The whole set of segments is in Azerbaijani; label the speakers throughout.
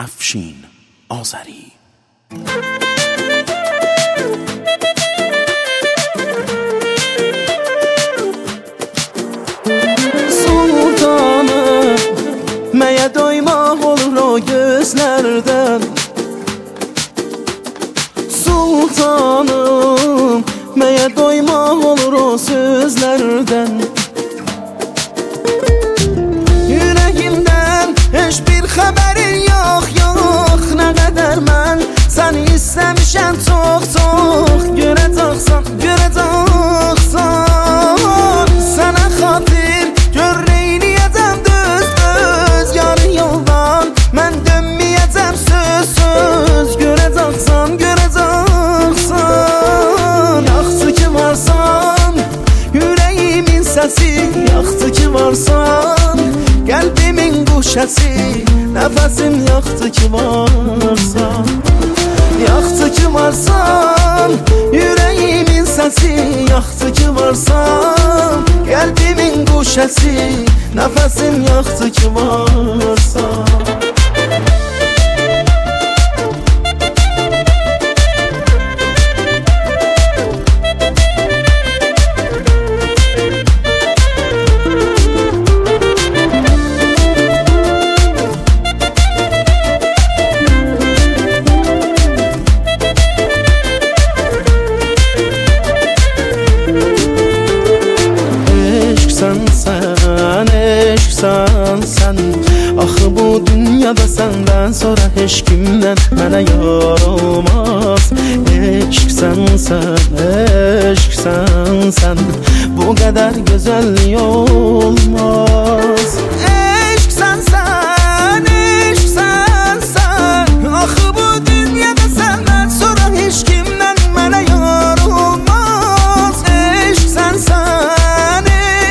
Speaker 1: افشین آذری.
Speaker 2: Sultanım, məyə doymaq olur o gözlərdən. Sultanım, məyə doymaq olur o sözlərdən. Yüreğimdən heç bir xəbərin yox, yox. Nə qədər mən səni istəmişəm çox, çox. Görəcəksən, görəcəksən. Sənə xatir gör neyniyəcəm düz, düz. Yarı yoldan mən dönməyəcəm söz, söz. Görəcəksən, görəcəksən. Yaxşı ki varsan, yüreğimin səsi. Yaxşı ki varsan, qəlbimin quşəsi. Nəfəsim yaxşı ki varsan. Yaxşı ki varsan, yüreğimin səsi. Yaxşı ki varsan, qəlbimin quşəsi. Nəfəsim yaxşı ki varsan. Sen axı bu dünyada səndən sonra heç kimdən mənə yar olmaz. Eşqsən sən, bu qədər gözəllik olmaz. Eşqsən sən, axı bu dünyada səndən sonra heç kimdən mənə yar olmaz. Eşqsən sən,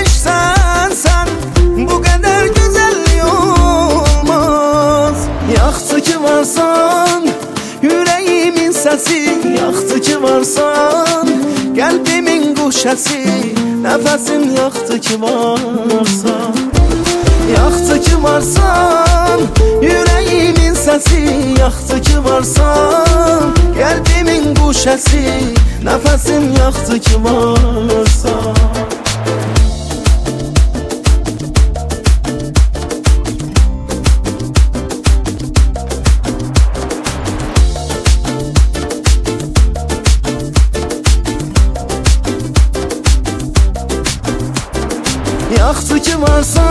Speaker 2: bu qədər gözəllik olmaz. Yaxşı ki varsan, yüreğimin səsi. Yaxşı ki varsan, qəlbimin quşəsi. Nəfəsim yaxşı ki varsan. Yaxşı ki varsan, yüreğimin səsi. Yaxşı ki varsan, qəlbimin quşəsi. Nəfəsim yaxşı ki varsan. Yaxşı ki varsan,